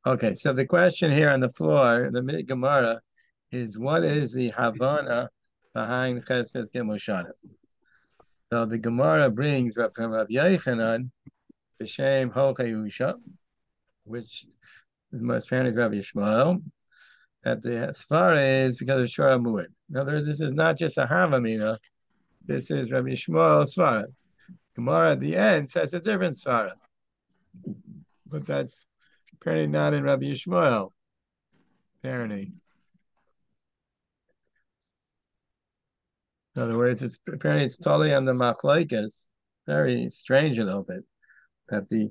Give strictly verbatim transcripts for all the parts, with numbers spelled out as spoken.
Okay, so the question here on the floor, the Mid Gemara, is what is the Havana behind Chesed Gimel Shana? So the Gemara brings from Rav Yochanan the Shem Hochayusha, which most apparently is Rav Yishmael, that the Sfara is because of Shora Mu'id. In other words, this is not just a Havamina, this is Rav Yishmael Sfara. Gemara at the end says a different Sfara, but that's apparently not in Rabbi Yishmael. Apparently. In other words, it's apparently it's totally on the machlokes. Very strange a little bit that the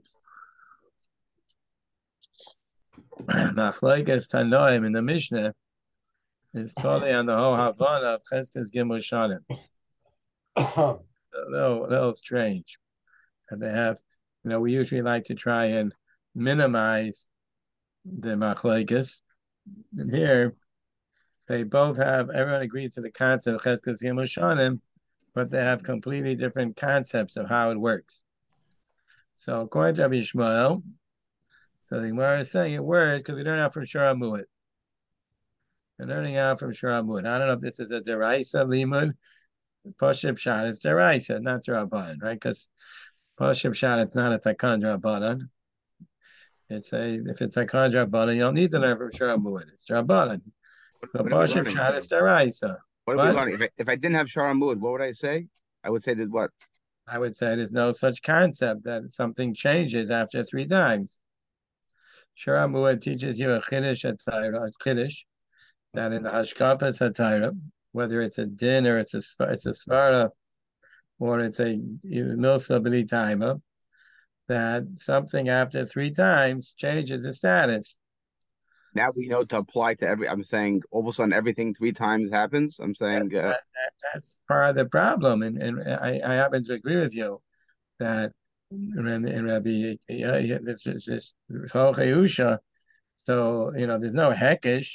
machlokes Tanoim in the Mishnah is totally on the whole Havana of Cheskes Gimel Shanim. A little, a little strange. And they have, you know, we usually like to try and minimize the machlokes. And here, they both have, everyone agrees to the concept of Cheskes Gimel Shanim, but they have completely different concepts of how it works. So according to Rabbi Yishmael, so the Gemara is saying it works because we learn out from Shora Mu'id. We're learning out from Shora Mu'id. I don't know if this is a deraisa limud. Poshib Shad is deraisa, not Derabanan, right? Because Poshib Shad, it's not a Takan Derabanan. It's a, if it's a Takan Derabanan, you don't need to learn from Shora Mu'id. It's Derabanan. So Poshib Shad is deraisa. What are we learning? If I, if I didn't have Shora Mu'id, what would I say? I would say that what? I would say there's no such concept that something changes after three times. Shora Mu'id teaches you a chiddush at Torah, a chiddush, that in the Hashkafa Satira, whether it's a din or it's a it's a svara or it's a milsa b'li taima, that something after three times changes the status. Now we know to apply to every. I'm saying all of a sudden everything three times happens. I'm saying that, uh, that, that, that's part of the problem, and and I, I happen to agree with you that in Rabbi it's just Chayusha. So you know, there's no hekesh.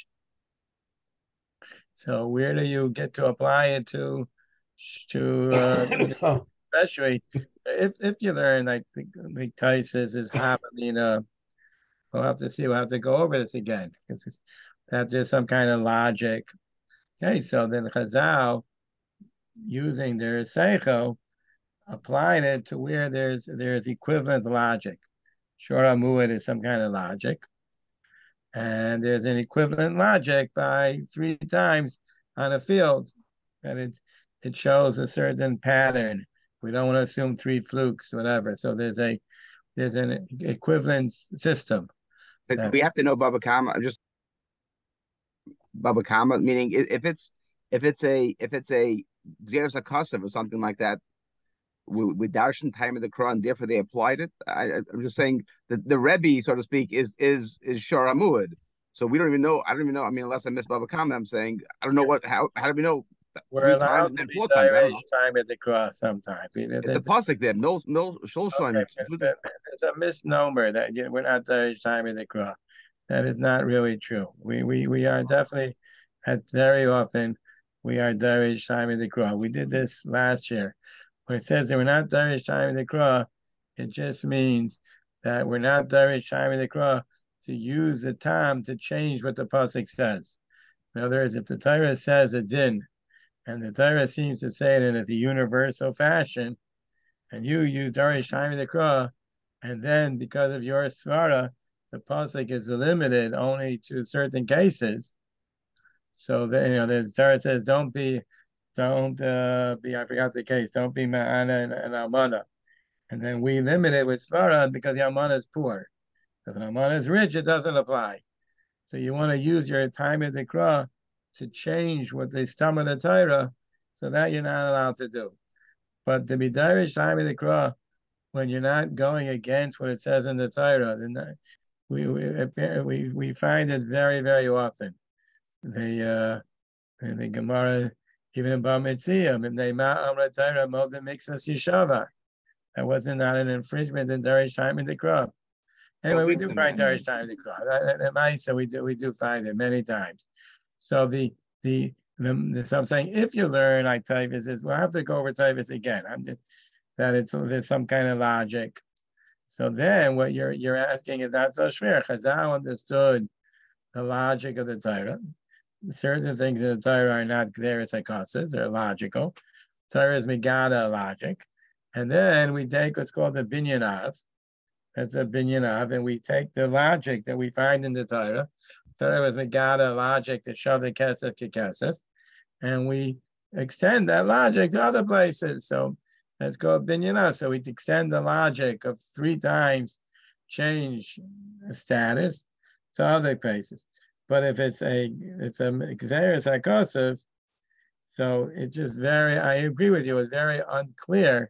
So where do you get to apply it to? To uh, especially if if you learn like the the Taisis is happening. Uh, we'll have to see. We'll have to go over this again. It's just, that there's some kind of logic. Okay, so then Chazal using their seichel applied it to where there's there's equivalent logic. Shora Mu'id is some kind of logic, and there's an equivalent logic by three times on a field, and it it shows a certain pattern. We don't want to assume three flukes, whatever. So there's a there's an equivalent system. That, we have to know Baba Kama. I'm just Baba Kama, meaning if it's if it's a if it's a Xeris Akasav or something like that, with Darshan time of the Quran, therefore they applied it. I, I'm just saying that the Rebbe, so to speak, is is is Shora Mu'id. So we don't even know. I don't even know. I mean, unless I missed Baba Kama, I'm saying I don't know what. How how do we know? We're three allowed times to and then be four times. I don't know. time at the cross sometime. It's a pasuk there. No, no, Shulshan. Okay, it's a misnomer that you know, we're not Darish time at the cross. That is not really true. We we we are definitely at very often we are Darish time at the cross. We did this last year. When it says that we're not Darish time at the cross, it just means that we're not Darish time at the cross to use the time to change what the pasuk says. In other words, if the Torah says a din, and the Torah seems to say it in a universal fashion, and you use Darish time of the Krah, and then because of your svara, the pasuk is limited only to certain cases. So that you know, the Torah says, "Don't be, don't uh, be." I forgot the case. Don't be ma'ana and, and almana, and then we limit it with svara because the almana is poor. If an almana is rich, it doesn't apply. So you want to use your time of the Krah to change what they stum of the Torah, so that you're not allowed to do. But to be Darish time of the Krah, when you're not going against what it says in the Torah, then we we we, we find it very, very often. The uh, the Gemara, even in Bar Mitzvah, in the Ma'amra Torah, Moda Mixas Yeshava. That wasn't not an infringement in Darish time of the Krah. Anyway, we do find Darish time of the Krah. So we do we do find it many times. So the the the, the so I'm saying if you learn like Tavis is, we'll have to go over Tavis again. I'm just that it's there's some kind of logic So then what you're you're asking is not so schwer. Chazal understood the logic of the Torah. Certain things in the Torah are not gzeres hakosas, they're logical. Torah is megada logic. And then we take what's called the binyan av. That's a binyan av, and we take the logic that we find in the Torah. Torah was megada logic to show the kesef kekesef, and we extend that logic to other places. So that's called binyan av. So we extend the logic of three times change status to other places. But if it's a it's a gzeres hakosef, so it's just very. I agree with you. It's very unclear.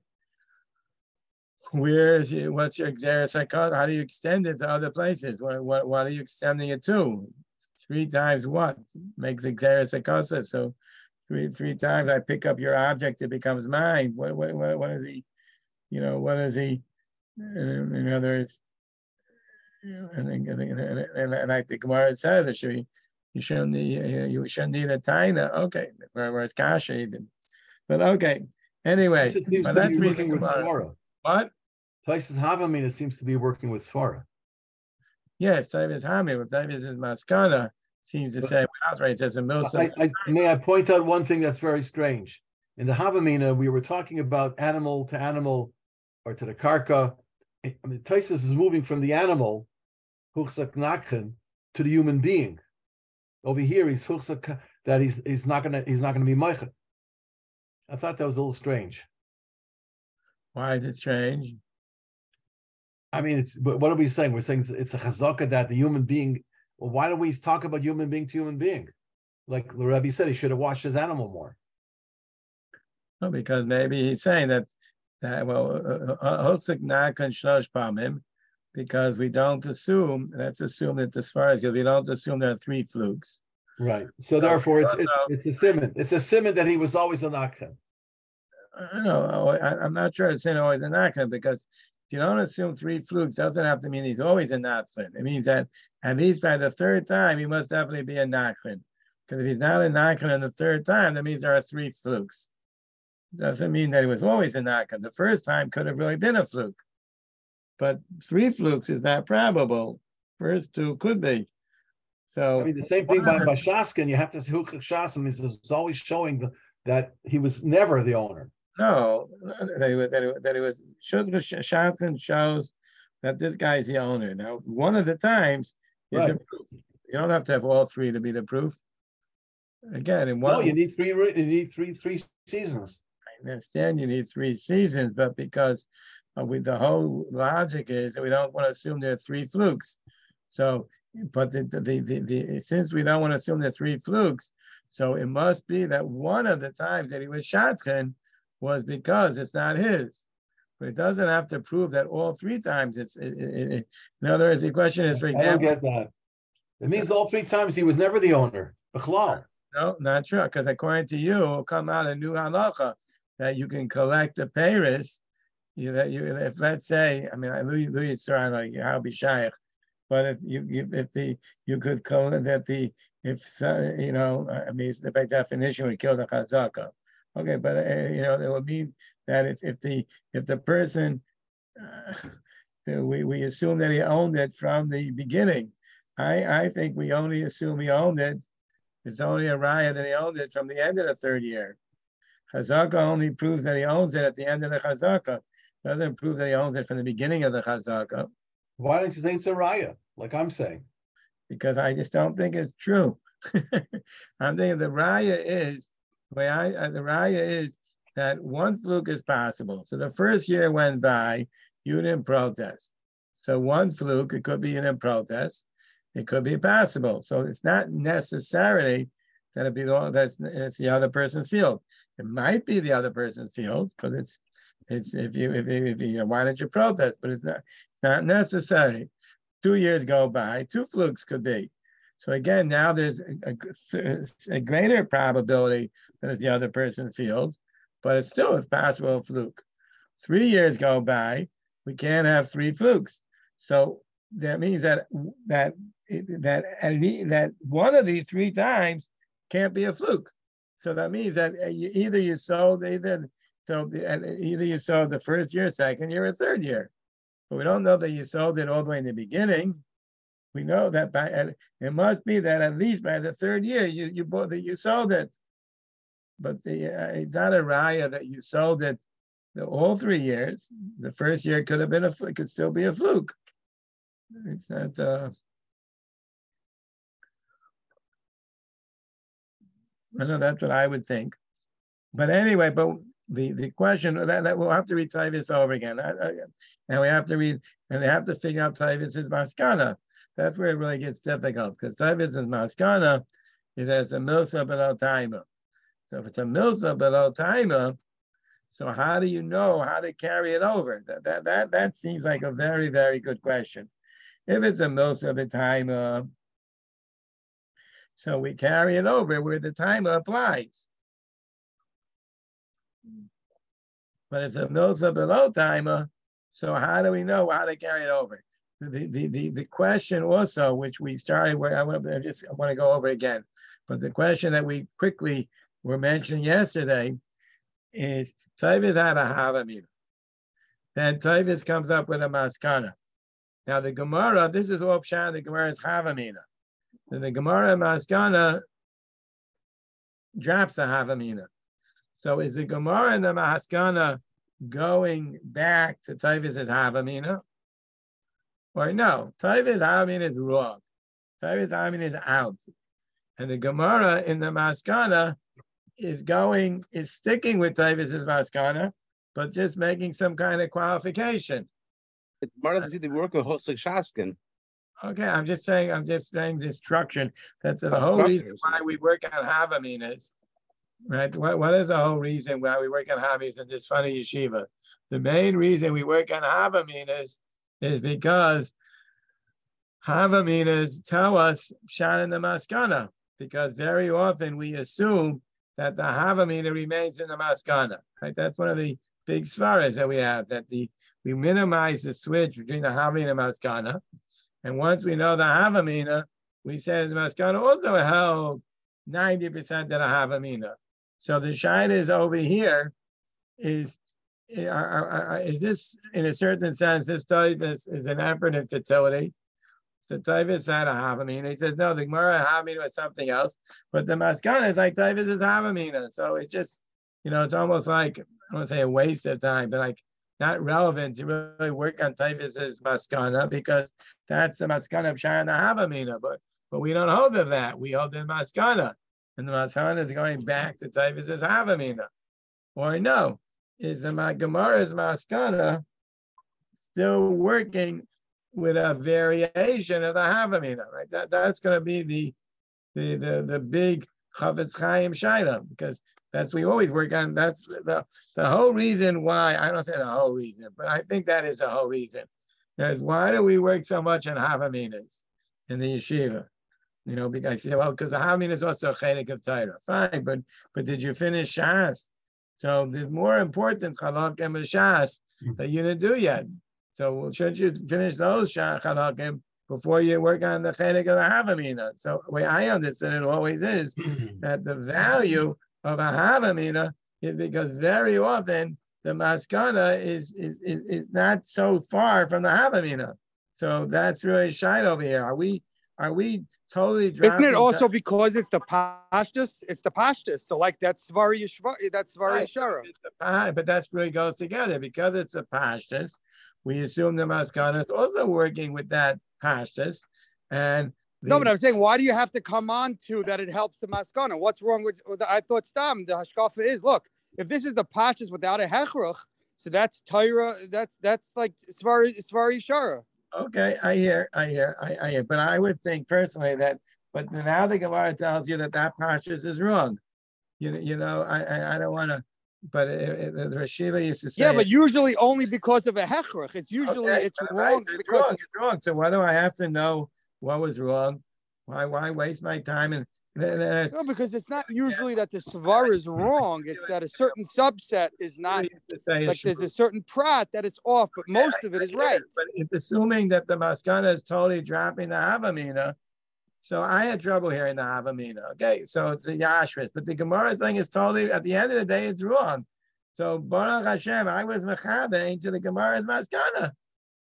Where is you, what's your gzeres hakosef? How do you extend it to other places? What what what are you extending it to? Three times what makes it gzeres hakosef? So three three times I pick up your object, it becomes mine. What what what, what is he? You know what is he? In, in other words. And, and, and, and I think Gemara says that you, you shouldn't need you shouldn't need a taina. Okay, whereas kasha even, but okay. Anyway, but that's working with Svara. What? Taisus Havamina seems to be working with Svara. Yes, Tavis Hamid, but Tavis is Maskana seems to say outright. It says a milsa. I, I, may I point out one thing that's very strange? In the Havamina, we were talking about animal to animal, or to the karka. I mean, Taisus is moving from the animal, Huchsak Nakchen, to the human being. Over here, he's Huchsak that he's he's not gonna he's not gonna be Meichet. I thought that was a little strange. Why is it strange? I mean, it's but what are we saying? We're saying it's, it's a chazaka that the human being. Well, why do we talk about human being to human being? Like the Rebbe said, he should have watched his animal more. Well, because maybe he's saying that that well, Huchsak Nakchen shlosh pamim. Because we don't assume, let's assume that as far as we don't assume there are three flukes. Right. So, so therefore, it's, also, it's it's a simon. It's a simon that he was always a nakhan. I know. I, I'm not sure it's saying always a nakhan because if you don't assume three flukes, doesn't have to mean he's always a nakhan. It means that at least by the third time, he must definitely be a nakhan. Because if he's not a nakhan on the third time, that means there are three flukes. Doesn't mean that he was always a nakhan. The first time could have really been a fluke. But three flukes is not probable. First two could be. So I mean, the same thing by Bashaskin. You have to see who Shaskim is always showing the, that he was never the owner. No, that he was that it, that it was Shaskin shows that this guy's the owner. Now, one of the times is right. The proof. You don't have to have all three to be the proof. Again, in one. No, you need three. You need three three seasons. I understand you need three seasons, but because. Uh, with the whole logic is that we don't want to assume there are three flukes. So, but the, the, the, the, the since we don't want to assume there are three flukes, so it must be that one of the times that he was shotgun was because it's not his. But it doesn't have to prove that all three times it's. It, it, it, in other words, the question is, for example, I don't get that. It means all three times he was never the owner. B'chlal. No, not true. Because according to you, it will come out a new halacha that you can collect the payers. You, that you, if let's say, I mean, Louis Louis trying like how be shaykh, but if you, you if the you could call it that the if you know, I mean, the by definition would kill the chazaka. Okay, but uh, you know, it would mean that if if the if the person uh, we we assume that he owned it from the beginning. I I think we only assume he owned it. It's only a raya that he owned it from the end of the third year. Chazaka only proves that he owns it at the end of the chazaka. Doesn't prove that he owns it from the beginning of the chazaka. Why don't you say it's a raya, like I'm saying? Because I just don't think it's true. I'm thinking the raya is, the way I, uh, the raya is that one fluke is possible. So the first year went by, you didn't protest. So one fluke, it could be in a protest, it could be possible. So it's not necessarily that it belongs, that's it's the other person's field. It might be the other person's field because it's It's if you if you, if you why don't you protest? But it's not it's not necessary. Two years go by, two flukes could be. So again, now there's a, a, a greater probability that it's the other person's field, but it still is possible a fluke. Three years go by, we can't have three flukes. So that means that that that that one of these three times can't be a fluke. So that means that either you sold either so either you sold the first year, second year, or third year. but we don't know that you sold it all the way in the beginning. We know that by it must be that at least by the third year you you bought that you sold it. But the, uh, it's not a raya that you sold it the, all three years. The first year could have been a it could still be a fluke. It's not. Uh, I know that's what I would think. But anyway, but the, the question that, that we'll have to read Tavis over again. I, I, and we have to read, and they have to figure out Tavis's maskana. That's where it really gets difficult, because Tavis's maskana is that it's a milsa below taima. So if it's a milsa below taima, so how do you know how to carry it over? That that that, that seems like a very, very good question. If it's a milsa b'taima, so we carry it over where the taima applies. But it's a milsa below taima, so how do we know how to carry it over? The, the, the, the question also, which we started where I want to just I want to go over again, but the question that we quickly were mentioning yesterday is Tavis had a havamina. Then Tavis comes up with a maskana. Now the Gemara, this is all pshat, the Gemara's havamina. Then the Gemara maskana drops a havamina. So is the Gemara and the maskana going back to Tavis's havamina? Or no, Tavis havamina is wrong. Tavis havamina is out. And the Gemara in the maskana is going, is sticking with Tavis's maskana, but just making some kind of qualification. It's Gemara doesn't see the work of Hosek Shaskin. Okay, I'm just saying, I'm just saying the instruction. That's the whole reason why we work on havaminas, right? What, what is the whole reason why we work on havaminas in this funny yeshiva? The main reason we work on havaminas is because havaminas tell us shan in the maskana, because very often we assume that the havamina remains in the maskana, right? That's one of the big svaras that we have, that the we minimize the switch between the havamina and maskana. And once we know the havamina, we say the maskana also held ninety percent of the havamina. So the shayla is over here, is, is this, in a certain sense, this type is, is an effort in fertility. So Tavis had a havamina. He says, no, the Gemara havamina was something else. But the maskana is like Tavis is havamina. So it's just, you know, it's almost like, I don't want to say a waste of time, but like not relevant to really work on Tavis's maskana, because that's the maskana of Shana havamina. But but we don't hold of that. We hold the maskana. And the maskana is going back to Tavis's havamina. Or no, is the Gemara's maskana still working with a variation of the havamina, right? That that's going to be the the the the big Chavetz Chaim Shaila, because that's we always work on. That's the the whole reason why I don't say the whole reason, but I think that is the whole reason. Is why do we work so much on havaminas in the yeshiva? You know, because I say, well, because the havamina is also a chelik of Torah. Fine, but but did you finish Shas? So there's more important chalak and Shas that you didn't do yet. So shouldn't you finish those chalakim before you work on the chelik of the havamina? So the way I understand it always is that the value of a havamina is because very often the maskana is, is, is, is not so far from the havamina. So that's really shite over here. Are we are we totally dropping? Isn't it also because it's the pashtus? It's the pashtus. So like that's Svari Yeshva, that's Svari Yeshara. But that's really goes together because it's a pashtus. We assume the maskana is also working with that pashtus. And the, no, but I'm saying, why do you have to come on to that it helps the maskana? What's wrong with, with the, I thought Stam, the hashkafa is, look, if this is the pashtus without a hechruch, so that's Torah, that's that's like Svari Svari Shara. Okay, I hear, I hear, I, I hear. But I would think personally that, but now the Gemara tells you that that pashtus is wrong. You, you know, I, I, I don't want to. But it, it, the Rashiva used to say, yeah, but usually only because of a hechrich. It's usually okay, it's wrong. right, it's because wrong. It's wrong. So why do I have to know what was wrong? Why why waste my time? And no, because it's not usually that the svar is wrong. It's that a certain subset is not. Like there's a certain prat that it's off, but most of it is right. But it's assuming that the maskana is totally dropping the havamina. So I had trouble here in the havamina. Okay, so it's a yashris, but the Gemara is saying it's totally, at the end of the day, it's wrong. So Baruch Hashem, I was mechaber into the Gemara's maskana.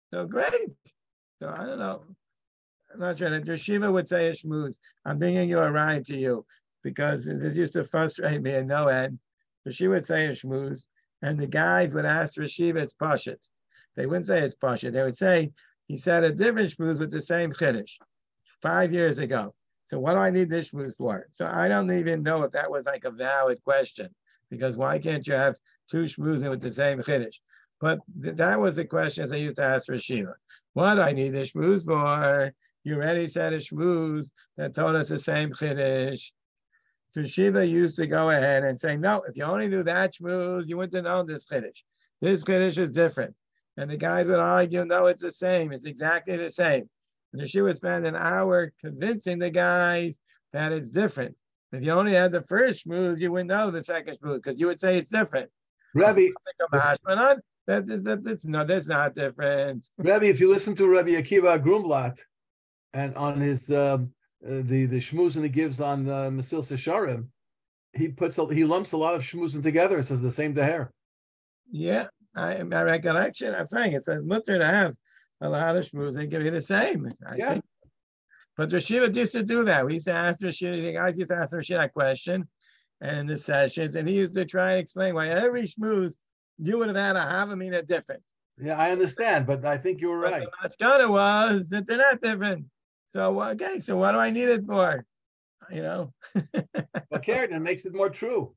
So great. So I don't know. I'm not sure that Yeshiva would say a shmooze. I'm bringing you a ride to you because this used to frustrate me in no end. Yeshiva would say a shmooze, and the guys would ask Yeshiva, it's pashut. They wouldn't say it's pashut. They would say, he said a different shmooze with the same chiddush five years ago. So what do I need this shmooze for? So I don't even know if that was like a valid question, because why can't you have two shmoozing with the same chiddush? But th- that was the question they used to ask Yeshiva. What do I need this shmooze for? You already said a shmooze that told us the same chiddush. So Shiva used to go ahead and say, no, if you only knew that shmooze, you wouldn't have known this chiddush. This chiddush is different. And the guys would argue, no, it's the same. It's exactly the same. And the Shiva would spend an hour convincing the guys that it's different. If you only had the first shmooze, you wouldn't know the second shmooze because you would say it's different. Rabbi, That, that, that, that's, no, that's not different. Rabbi, if you listen to Rabbi Akiva Grumblat, and on his uh, uh, the the shmuzin he gives on uh, Mesil Sesharim, he puts a, he lumps a lot of shmuzin together and says the same daher. Yeah, I, my recollection, I'm saying it's a mutter to have a lot of shmuzin give you the same. I Yeah. think. But Rashiva used to do that. We used to ask Rashiva, the guys used to ask Rashiva that question, and in the sessions, and he used to try and explain why every shmuz you would have had a havamina different. Yeah, I understand, but I think you were But right. the maskana was that they're not different. So okay, so what do I need it for? You know. But Karen, it makes it more true.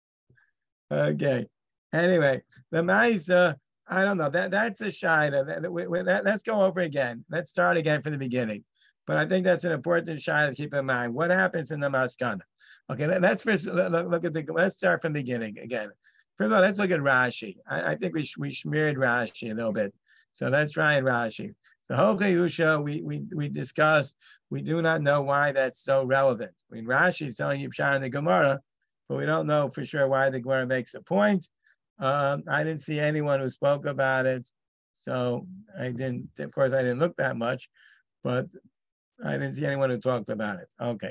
Okay. Anyway, the Maisa, I don't know. That that's a shida. That, we, we, that, let's go over again. Let's start again from the beginning. But I think that's an important shida to keep in mind. What happens in the maskana? Okay, let, let's first look, look at the. Let's start from the beginning again. First of all, let's look at Rashi. I, I think we we smeared Rashi a little bit. So let's try and Rashi. So Hochayusha, we we we discussed. We do not know why that's so relevant. I mean, Rashi is telling you Pshar in the Gemara, but we don't know for sure why the Gemara makes a point. Um, I didn't see anyone who spoke about it, so I didn't. Of course, I didn't look that much, but I didn't see anyone who talked about it. Okay.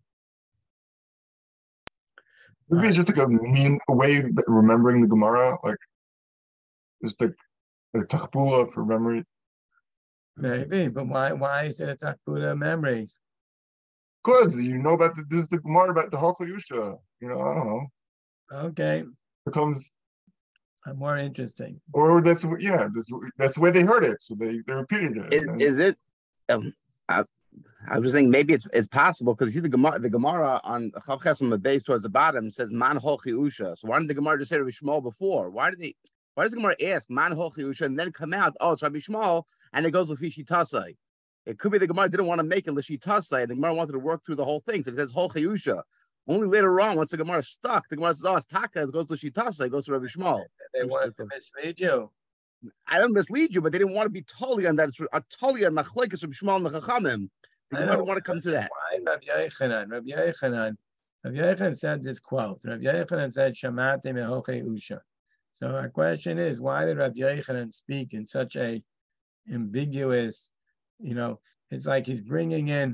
Maybe it's just like a mean a way of remembering the Gemara, like just like a tachbula for memory. Maybe, but why? Why is it a takbuda memory? Because you know about the, this is the Gemara about the Hochayusha. You know, I don't know. Okay, Becomes uh, more interesting. or that's yeah, that's, that's the way they heard it, so they they repeated it. Is, and- is it? Um, I, I was thinking maybe it's it's possible because see the Gemara the Gemara on Chav Chesem the base towards the bottom says Man Hochi Usha. So why didn't the Gemara just say Rabbi Shmuel before? Why did they? Why does the Gemara ask Man Hochi Usha and then come out? Oh, it's Rabbi Shmuel, and it goes with Fishitasai. It could be the Gemara didn't want to make it Lishitasai, and the Gemara wanted to work through the whole thing. So it says Hochi Usha. Only later on, once the Gemara is stuck, the Gemara says, "Oh, it's Taka." It goes to Lishitasai. It goes to Rabbi Shmuel. They wanted to mislead you. I don't mislead you, but they didn't want to be totally on that. It's a totally on Machlekes Rabbi Shmuel and the Chachamim. They I didn't know. want to come to that. Why Rabbi Yochanan? Rabbi Yochanan. Rabbi Yochanan said this quote. Rabbi Yochanan said, "Shamati mehochei usha." So our question is, why did Rabbi Yochanan speak in such a ambiguous? You know, it's like he's bringing in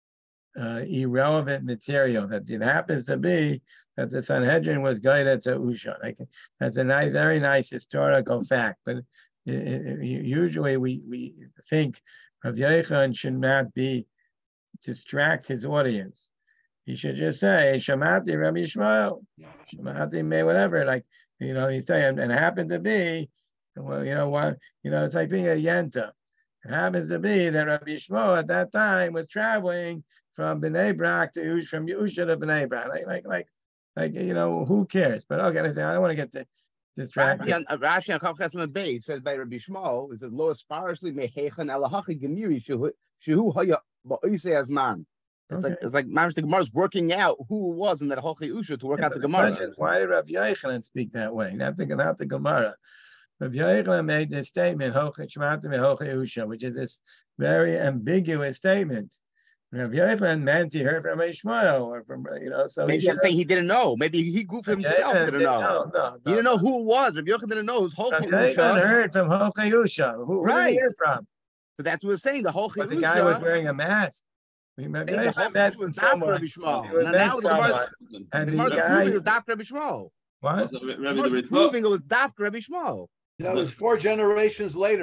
uh, irrelevant material. That it happens to be that the Sanhedrin was guided to usha. Like that's a nice, very nice historical fact. But it, it, usually we we think Rabbi Yochanan should not be distract his audience. He should just say, Shamati Rabbi Shmuel, Shamati may whatever, like, you know, he's saying, and it happened to be, well, you know, what, you know, it's like being a yenta. It happens to be that Rabbi Shmuel at that time was traveling from Bnei Brak to Ush, from Yusha to Bnei Brak, like, like, like, like, you know, who cares? But okay, I say, I don't want to get to distracted. Rashi on uh, Rashi on Chav Chesem Beis says by Rabbi Shmuel, it says Lo Asparishly Mehechan Elahachi Gemiri Shehu Shehu Haya Ba'isei Azman. It's Okay. like it's like Mamish the Gemara's working out who it was in that Hochi Usha to work Yeah, out the but Gemara. question is, why did Rabbi Yochanan speak that way? Not the, not the Gemara. Rabbi Yochanan made this statement, "Hochi Shmata mehochi usha," which is this very ambiguous statement. Rabbi Yochanan meant he heard from Ishmael or from, you know, so Maybe he I'm saying he didn't know. Maybe he goofed himself didn't know. No, no, He didn't know who it was. Rabbi Yochanan didn't know who's Hochi Rabbi Yochanan Usha. heard from Hochi Usha. Who, who did Right. he hear from? So that's what we're saying. The Hochi But the guy was Usha. wearing a mask. Rabbi The Yochanan Hochi met Usha was Dafka someone. Rabbi He Shmuel. was Now, met now the Gemara, someone. And the the Gemara's guy, proving it was Dafka Rabbi Shmuel. what? The Gemara's proving it was Dafka Rabbi Shmuel. That was four generations later.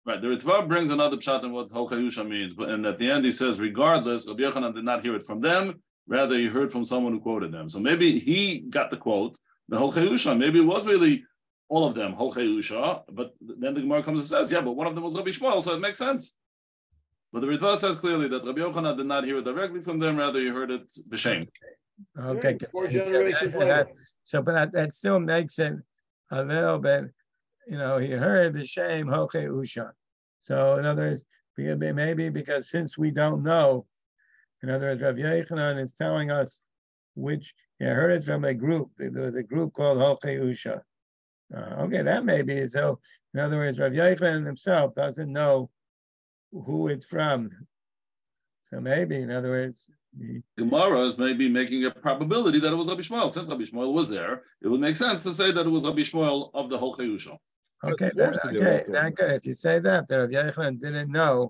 Right, the Ritva brings another pshat in what Hol Chayusha means, but and at the end he says, regardless, Rabbi Yochanan did not hear it from them, rather he heard from someone who quoted them. So maybe he got the quote, the Hol Chayusha, maybe it was really all of them, Hol Chayusha, but then the Gemara comes and says, yeah, but one of them was Rabbi Shmuel, so it makes sense. But the Ritva says clearly that Rabbi Yochanan did not hear it directly from them, rather he heard it b'shem. Okay, Four generations later. So, but that, that still makes it a little bit, you know, he heard the shame Hoche Usha. So, in other words, maybe because since we don't know, in other words, Rav Yochanan is telling us which, he heard it from a group. There was a group called Hoche Usha. Uh, okay, that may be so. In other words, Rav Yochanan himself doesn't know who it's from. So maybe, in other words, he, Gemara is maybe making a probability that it was Rabbi Shmuel. Since Rabbi Shmuel was there, it would make sense to say that it was Rabbi Shmuel of the Hol Chayusha. okay, that, okay, that good. If you say that, that Rav Yochanan didn't know,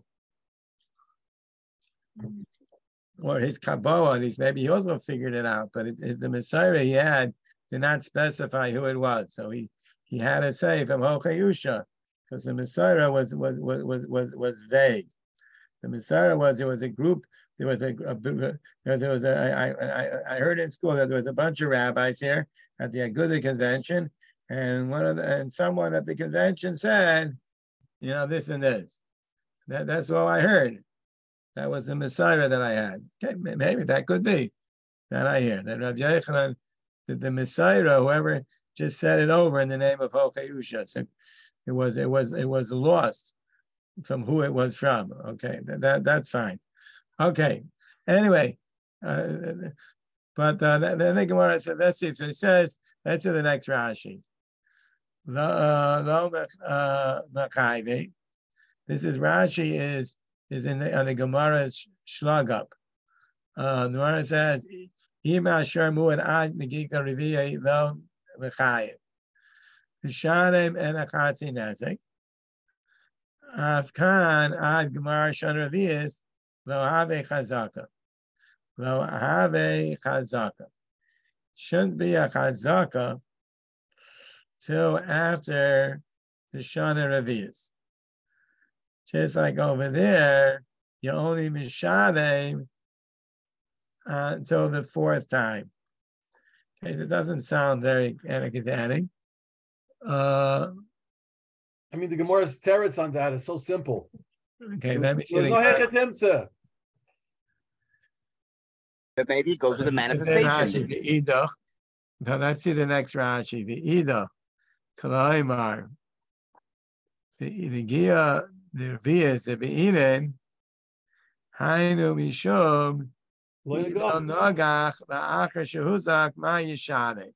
or his Kabbalah, at least maybe he also figured it out, but it, it, the Messiah he had did not specify who it was. So he, he had to say from Hol Chayusha, because the Messiah was was was was was was vague. The Messiah was there was a group. There was a, a there was a I, I I heard in school that there was a bunch of rabbis here at the Aguda convention, and one of the and someone at the convention said, you know, this and this. That that's all I heard. That was the Messiah that I had. Okay, maybe that could be that I hear that Rav Yochanan, the, the Messiah, whoever just said it over in the name of Hol Chayusha. So it was it was it was lost from who it was from. Okay, that, that that's fine. Okay. Anyway, uh, but uh, then the Gemara says, let's see. So it says, let's do the next Rashi. Lo Machayve. This is Rashi is is in the on the Gemara's Shlag up. Uh, the Gemara says, Ima Sharmu and Ad Megika Rivia Lo Machayve. Vishanim and Akatsi Nezik. Afkan Ad Gemara Shan Ravias. Lo have chazaka. Lo have chazaka. Shouldn't be a chazaka till after the Shana Revius. Just like over there, you only mishalim uh, until the fourth time. Okay, it doesn't sound very energetic. Uh, I mean, the Gemara's teretz on that is so simple. Okay, let me see. There's no hechetemsa. But maybe it goes with the manifestation. The idach. Now let's see the next Rashi. The idach. Kalaimar. The the gia the Revius the Beinen. Hainu mishum. Nagach la'achar shehuzak ma yishane.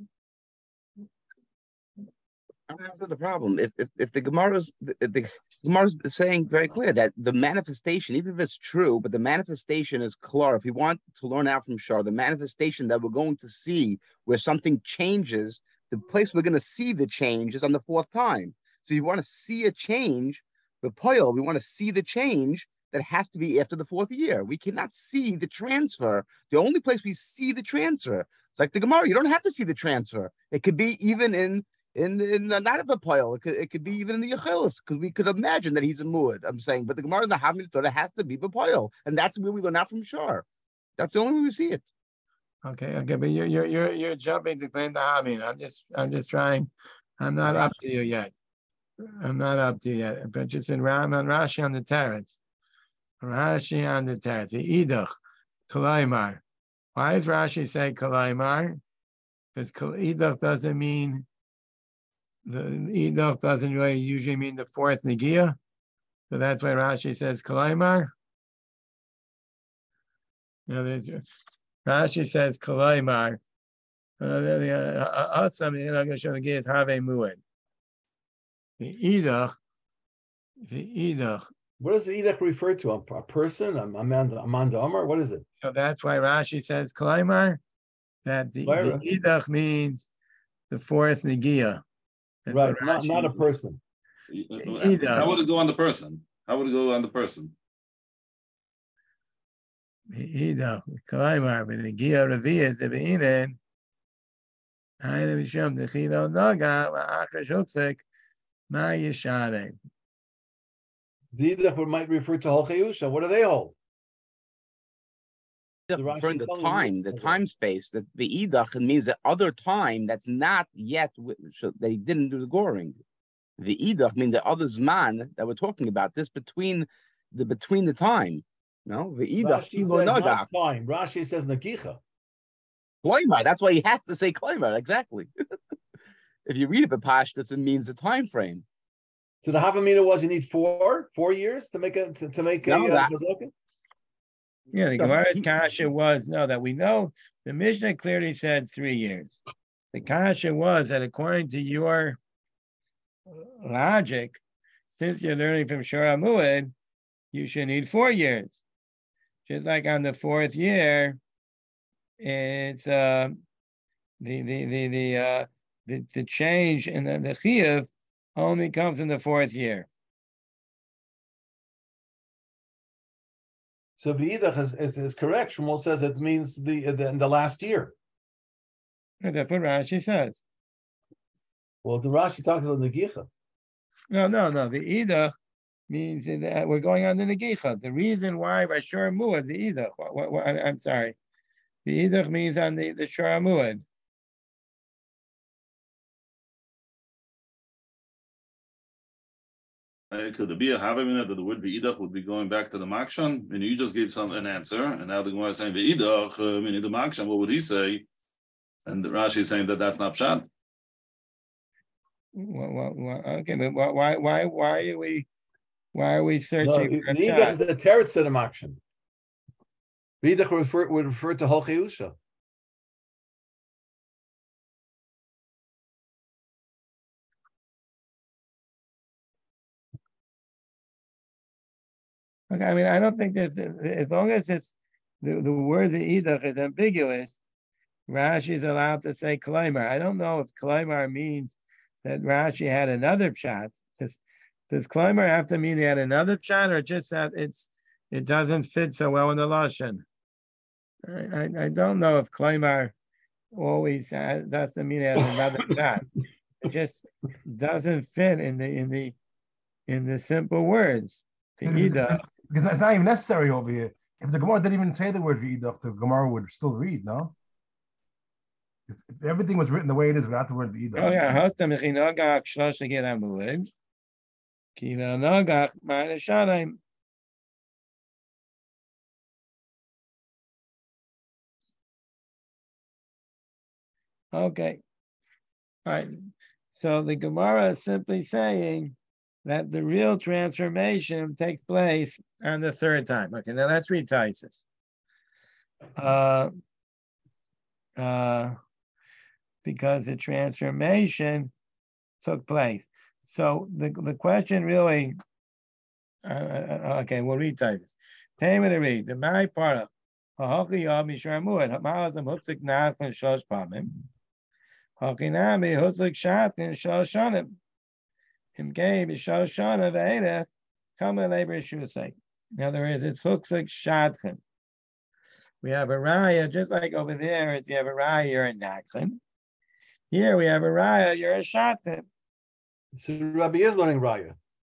That's not the problem. If if, if the Gemara's the, the Gemara's saying very clear that the manifestation, even if it's true, but the manifestation is clear. If you want to learn out from Shar, the manifestation that we're going to see where something changes, the place we're going to see the change is on the fourth time. So you want to see a change, the poil, we want to see the change that has to be after the fourth year. We cannot see the transfer. The only place we see the transfer, it's like the Gemara, you don't have to see the transfer. It could be even in In, in uh, not of a pile, it could, it could be even in the Yechilis, because we could imagine that he's a muad. I'm saying, but the Gemara in the Havmid Torah has to be b'poil, and that's where we learn out from Shar. That's the only way we see it. Okay, okay, but you're you're you're you're jumping to claim the Havmid. I'm just I'm just trying. I'm not up to you yet. I'm not up to you yet. But just in Ram and Rashi on the Teretz. Rashi on the Teretz. The Idach, Kalaimar. Why does Rashi say Kalaimar? Because Idach doesn't mean. The Idach doesn't really usually mean the fourth Negia. So that's why Rashi says Kalaimar. You know, there's, Rashi says Kalaimar. Asam Negia is Have Muad. The Idach, the Idach. What does the Idach refer to? A, a person? A Amanda, Amanda Amar? What is it? So that's why Rashi says Kalaimar. That the, the Idach means the fourth Negia. Right, not, not a person. Either. How would it go on the person? How would it go on the person? Either. Kalaimar, but the Gia Revius, the Beinen, Hainu Mishum, the Chilo Naga, Ma'achar Shuksek, Ma Yishare. V'idach might refer to Hol Chayusha. What do they hold? The Rashi Referring to telling time, you- the okay. time space, that the idach means the other time that's not yet wi- so they didn't do the goring. The idach means the other zman that we're talking about. This between the between the time. No, the idach Rashi kilo says nagach. not time. Rashi says Nakicha. Kloimar. That's why he has to say kloimar. Exactly. If you read it B'Pashtus, it means the time frame. So the Havamina was you need four, four years to make a to, to make No, a that- uh, chazaka? Yeah, the No, Gemara's he- kasha was no that we know the Mishnah clearly said three years. The kasha was that according to your logic, since you're learning from Shor HaMuad, you should need four years. Just like on the fourth year, it's uh, the the the the uh, the, the change in the, the chiyuv only comes in the fourth year. So V'idach is, is, is correct. Shmuel says it means the, the in the last year. And that's what Rashi says. Well, the Rashi talks about Nakicha. No, no, no. The idach means that we're going on the negicha. The reason why by Shor HaMuad the idach. What, what, what, I'm sorry. The idach means on the the Shor HaMuad. Uh, Could be a Havamina that the word Ve'idach would be going back to the Makshan? And you just gave some an answer, and now the Gemara is saying Ve'idach, uh, meaning the Makshan, what would he say? And Rashi is saying that that's not Pshat. What, what, what, okay, but why, why, why, why are we, why are we No, searching for a V'idach is shot? the teretz of the Makshan. V'idach would refer, would refer to Hol Chayusha. Okay, I mean, I don't think there's, as long as it's, the, the word the idach is ambiguous, Rashi is allowed to say Kleimer. I don't know if Kleimer means that Rashi had another pshat. Does, does Kleimer have to mean he had another pshat, or just that it's it doesn't fit so well in the Lashon? I, I, I don't know if Kleimer always has, doesn't mean he has another pshat. It just doesn't fit in the in the in the simple words. The Because, idach. because it's not even necessary over here. If the Gemara didn't even say the word v'idach, the Gemara would still read, no? If, if everything was written the way it is without the word v'idach. Oh yeah, hosta mechinogach shlosh neged amulim. Ki nogach ma'ane shalem. Okay. All right. So the Gemara is simply saying that the real transformation takes place on the third time. Okay, now let's read Taisus. Uh, uh, because the transformation took place. So the, the question really, uh, uh, okay, we'll read Taisus. Tell me to read. The my part of Ha'hochi Yom Yishar Muad. Ha'ma'azam Hupsik Nachan Shlosh Pamim. Ha'chinami Hupsik Shatkin Shlosh Shanim. Him gave Shlosh Shanim Ve'edech Kama Leber Shusay. In other words, it's Hupsik Shatkin. We have a raya, just like over there, if you have a raya, you're a Nachan. Here we have a raya, you're a Shatkin. So Rabbi is learning Raya.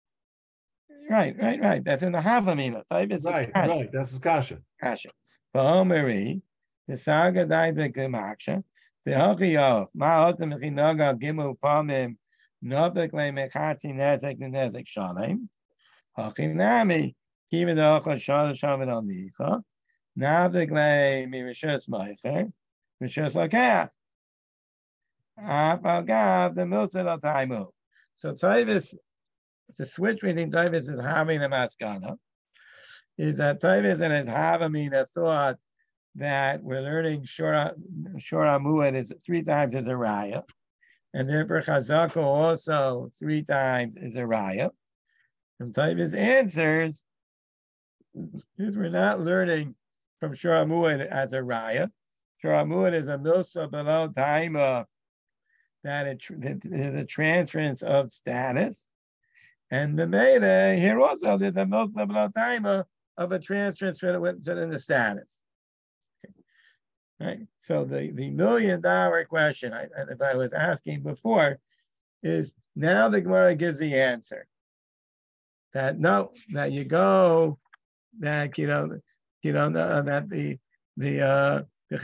Right, right, right. That's in the Havamina. Right, right. That's his kasha. Kasha. V'omeri, the saga died the gemaksha, the hochiyov, ma otam mechinoga gimu palmim, novik le mechati nezek nezek shalem, hochinami, kiva the ochel shal shavet on the icha, navik le mirishus meicher, mirishus lokeach. Apagav the milsel otaimu. So Tavis, the switch between Tavis is having a maskana. Is that Tavis and his Havamina thought that we're learning Shor HaMuad is three times as a raya, and therefore Chazako also three times is a raya. And Tavis answers is we're not learning from Shor HaMuad as a raya. Shor HaMuad is a milsa below taima, that it is a transference of status, and the Mele here also there's a milsa below taima of a transference in the status. Okay. Right. So the, the million dollar question, I, if I was asking before, is now the Gemara gives the answer. that no, that you go, that you know, you know that the the uh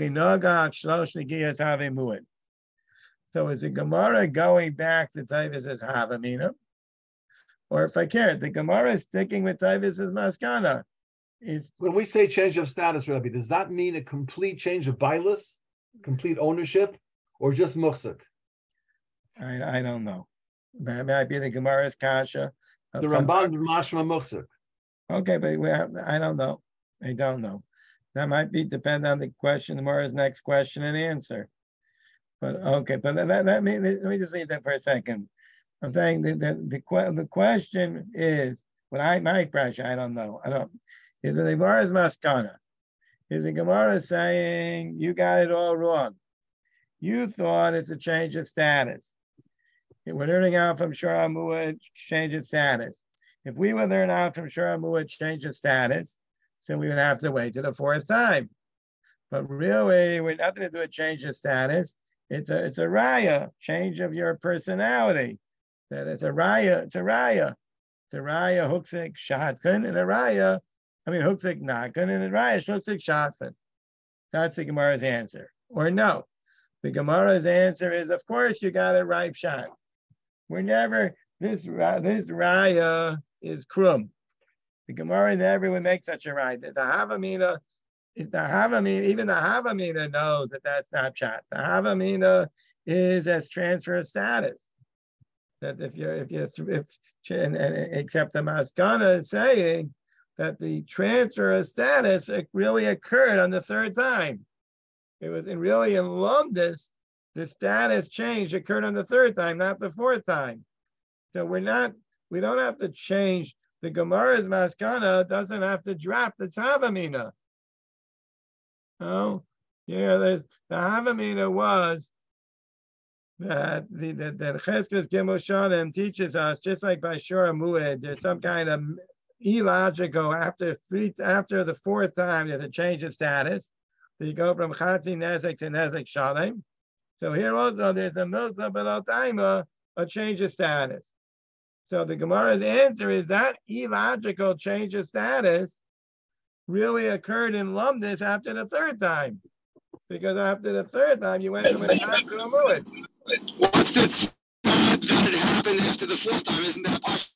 so is the Gemara going back to Taivas as Havamina? Or if I care, the Gemara is sticking with Taivas as Maskana. Is when we say change of status, Rabbi, does that mean a complete change of bailus, complete ownership, or just muhsik? I I don't know. That might be the Gemara's kasha. The Ramban mashma muhsik. Okay, but we have, I don't know. I don't know. That might be depend on the question, the Gemara's next question and answer. But okay, but let, let me let me just leave that for a second. I'm saying that the, the, the, the question is, what I my pressure, I don't know. I don't. Is the Gemara's maskana? Is the Gemara saying you got it all wrong? You thought it's a change of status. We're learning out from Shura Mu'ad, change of status. If we would learn out from Shura Mu'ad, change of status, so we would have to wait to the fourth time. But really, we're nothing to do with change of status. It's a it's a raya, change of your personality. That it's a raya, it's a raya. It's a raya, huksik, shatkan, and a raya, I mean, huksik, nakan, and a raya, huksik, shatkan. That's the Gemara's answer. Or no. The Gemara's answer is, of course, you got it right shot. We're never, this, this raya is krum. The Gemara never would make such a raya. The Havamina, if the Havamina, even the Havamina knows that that's not shot. The Havamina is as transfer of status. That if you're, if you, if, and, and except the Maskana is saying that the transfer of status really occurred on the third time. It was in really in Lumdis, the status change occurred on the third time, not the fourth time. So we're not, we don't have to change. The Gemara's Maskana doesn't have to drop the Havamina. No, you know, there's the Havamina was that the that, that Cheskes Gimel Shanim teaches us, just like by Shura Mu'ad, there's some kind of illogical after three after the fourth time there's a change of status. So you go from Chatzi Nezek to Nezek Shalem. So here also there's a Milta Below Taima, a change of status. So the Gemara's answer is that illogical change of status really occurred in Lumdis after the third time. Because after the third time you went from a time to a mu'ad. What's this that it happened after the fourth time? Isn't that possible?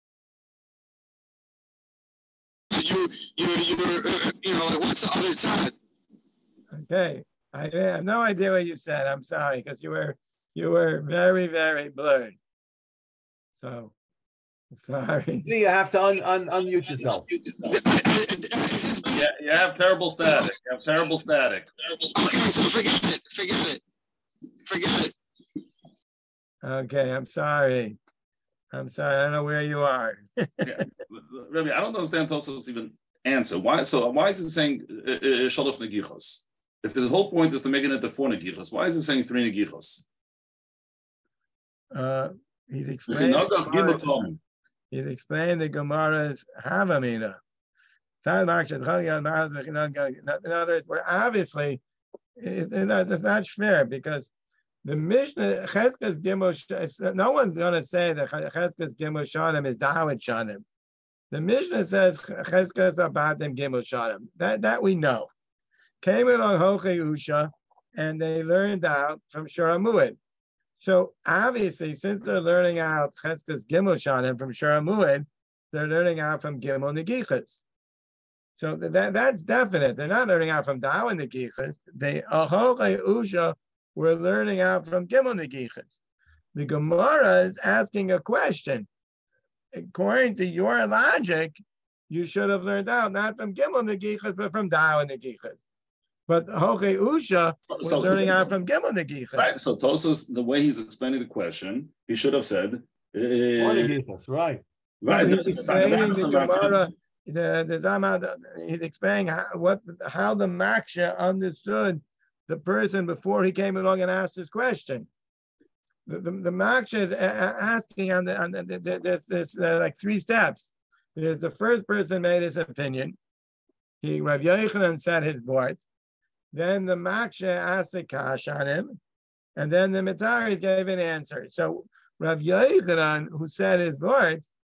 You, you, you were, uh, you know, like, what's the other side? Okay, I have no idea what you said. I'm sorry, because you were you were very very blurred. So sorry. You have to un, un, unmute yourself. Yeah, you have terrible static. You have terrible static. Okay, so forget it. Forget it. Forget it. Okay, I'm sorry. I'm sorry. I don't know where you are. Yeah. Rabbi, I don't understand Tosfos even answer. Why? So why is it saying shalosh negichos? If his whole point is to make it into four negichos, why is it saying three negichos? Uh, he's explaining. He's explaining the Gemara's Havamina. In other words, we're obviously it's not, it's not fair because the Mishnah Cheskes Gimel. No one's going to say that Cheskes Gimel Shanim is Dawid Shanim. The Mishnah says Cheskes Abadim Gimel Shanim. That that we know. Came in on Hochei and they learned out from Shura Mu'ad. So obviously, since they're learning out Cheskes Gimel Shanim from Shura Mu'ad, they're learning out from Gimel Negichas. So that that's definite. They're not learning out from Dawa Negichas. They Hochei Usha were learning out from Gimel Negichas. The Gemara is asking a question. According to your logic, you should have learned out not from Gimel Negichas, but from Dawa Negichas. But Hochei Usha was so, learning out from Gimel Negichas. Right. So Tosfos, the way he's explaining the question, he should have said, uh, right. Right. He's explaining the Gemara. The, the Zama, he's explaining how, what how the Maksha understood the person before he came along and asked his question. The the, the Maksha is asking on the on the, the, there's, there's uh, like three steps. There's the first person made his opinion. He Rav Yochanan said his word. Then the Maksha asked a kash on him, and then the Mitaris gave an answer. So Rav Yochanan, who said his words,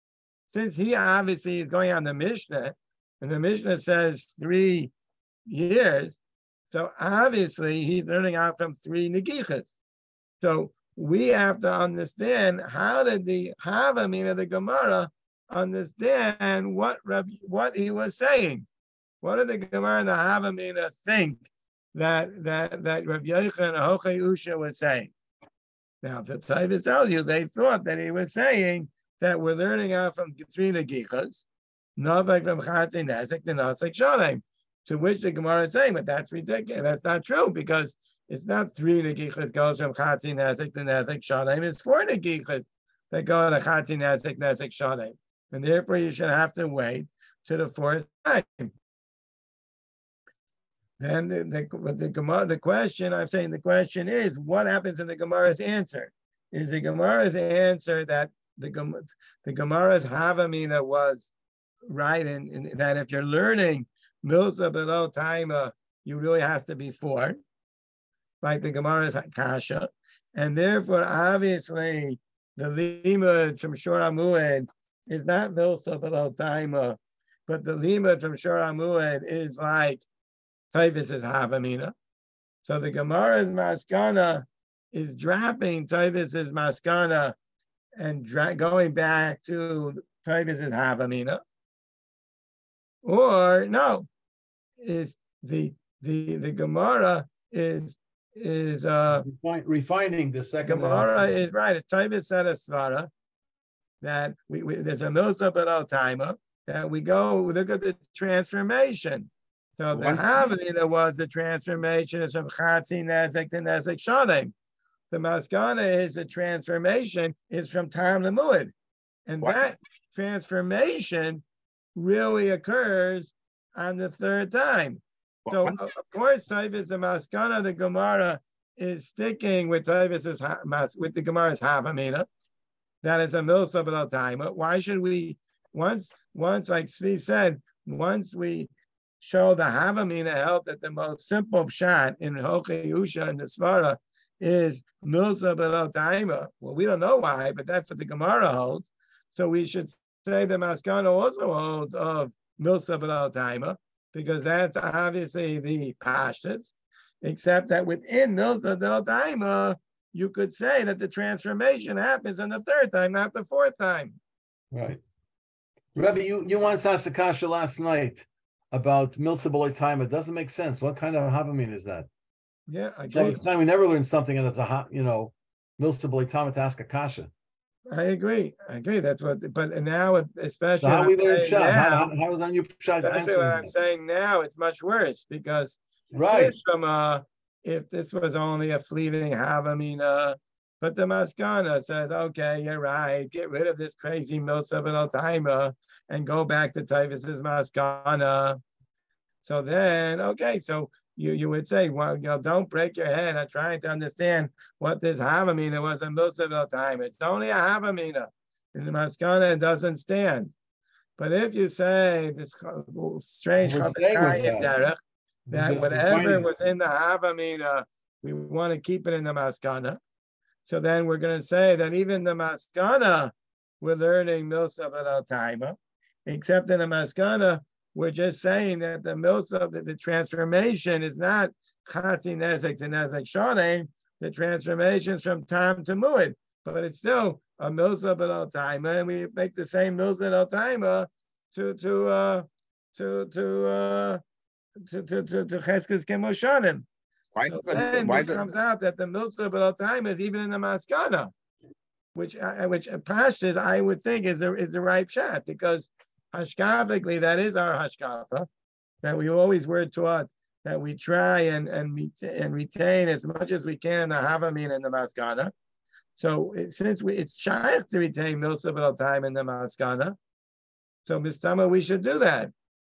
since he obviously is going on the Mishnah, and the Mishnah says three years, so obviously he's learning out from three negichas. So we have to understand, how did the Havamina, the Gemara, understand what what he was saying? What did the Gemara and the Havamina think that that that Rav Yochanan and Hochei Usha was saying? Now, the Taivas tells you they thought that he was saying that we're learning out from three negichas, Novak from Chatzin Nezek, the Nasek Shalem, to which the Gemara is saying, but that's ridiculous. That's not true, because it's not three negichas goes from Chatzin Nezek to Nezek Shalem. It's four negichas that go to Chatzin Nezek, Nezek Shalem. And therefore, you should have to wait to the fourth time. Then the, the, the Gemara, the question, I'm saying the question is, what happens in the Gemara's answer? Is the Gemara's answer that the, the Gemara's Havamina was right in, in that if you're learning Milsa below Taima, you really have to be four, like the Gemara's Kasha. And therefore, obviously, the Limud from Shor HaMued is not Milsa below Taima, but the Limud from Shor HaMued is like Taivas is Havamina. So the Gemara's Maskana is dropping Taivas' Maskana and dra- going back to Taivas is Havamina. Or no, is the the the Gemara is is uh Refin- refining the second Gemara is right. It's Taivas said a svara that we, we there's a milsa below timer that we go we look at the transformation. So the Havamina was the transformation is from Chatzi Nezek to Nezek Shalem. The Maskana is the transformation is from Tam Lemud. And what? That transformation really occurs on the third time. What? So of course, Taivas the Maskana, the Gemara is sticking with Taivas with the Gemara's Havamina. That is a milsa below time. Why should we once once like Svi said, once we show the Havamina held that the most simple pshat in Hochei Usha and the Svara is milsa below taima. Well, we don't know why, but that's what the Gemara holds. So we should say the Maskana also holds of milsa below taima, because that's obviously the pashtas, except that within milsa below taima, you could say that the transformation happens on the third time, not the fourth time. Right. Rebbe, you, you once asked a kasha last night about milsa below taima. It doesn't make sense. What kind of Havamina is that? Yeah, I So agree. it's time we never learned something, and it's a hot, you know, milsa below taima to ask a kasha. I agree. I agree. That's what. But now, especially So how we learn now, pshat? How, how, how is on your pshat? Especially what I'm saying now, it's much worse, because right. From, uh, if this was only a fleeting Havamina, but the Maskana says, okay, you're right, get rid of this crazy milsa below taima and go back to Taivas' Maskana. So then, okay, so you, you would say, well, you know, don't break your head on trying to understand what this Havamina was in milsa below taima. It's only a Havamina. In the Maskana, it doesn't stand. But if you say this strange derech, that whatever was in the Havamina, we want to keep it in the Maskana. So then we're going to say that even the Maskana, we're learning milsa below taima, except in the Maskana, we're just saying that the milsa, the, the transformation is not Chatzi Nezek to Nezek Shalem, the transformation is from Tam to Muad, but it's still a milsa below taima, and we make the same milsa below taima to to uh, to to uh, to to to to Cheskes Kemoshanim. Why, so it, then why it comes it? out that the milsa below time is even in the Maskana, which uh, which Pashtas I would think is the is the right shot, because hashkafically that is our hashkafa, that we always were taught that we try and and and retain as much as we can in the Havamina and the Maskana. So it, since we it's shaykh to retain milsa below time in the Maskana, so Mistama we should do that.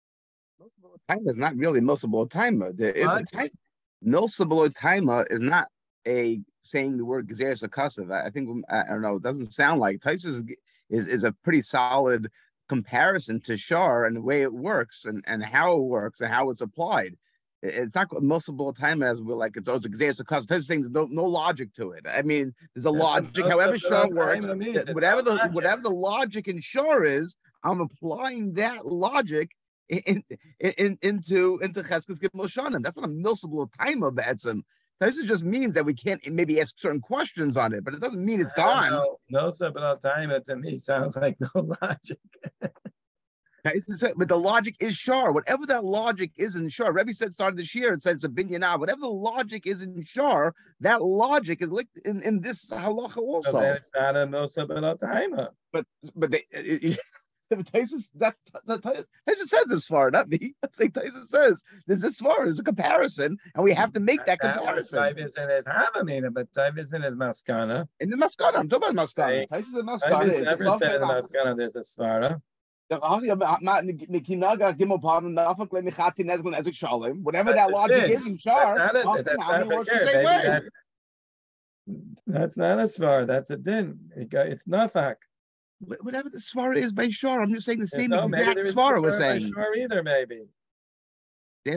Time is not really milsa below taima. There is what? a time. Milsa below taima is not a saying the word gezeres akasav. I think I don't know. It doesn't sound like Taisus is, is is a pretty solid comparison to Shar and the way it works and and how it works and how it's applied. It's not multiple time as we're like it's always example because there's things no no logic to it. I mean, there's a That's logic. what However, most of Shor the works, time means. that It's whatever not the logic. whatever the logic in Shor is, I'm applying that logic in, in, in into into Cheskes Gimel Shanim. That's not a milsable time of Etzim. This just means that we can't maybe ask certain questions on it, but it doesn't mean it's gone. No, no, so but time to me sounds like no logic. But the logic is Shar. Whatever that logic is in Shar, Rebbe said started this year and said it's a binyanah. Whatever the logic is in Shar, that logic is linked in, in this halacha also. So then it's not a milsa but time. But but they, it, it, Tyson, that's Tyson says this far, not me. I'm saying Tyson says there's this far. There's a comparison, and we have to make that, that comparison. Tyvis in his Havamina, but Tyvis in his Maskana. In the Maskana, I'm talking about Maskana. Tyson in Maskana. Tyvis never said in Maskana there's a svara. Whatever that logic is in Shar, that's not, a, that's not works the same way. That, that's not a svar. That's a din. It got, it's nafak. Whatever the svara is by Shar, I'm just saying the same no, exact svara we're saying. Shar either, maybe. Yeah.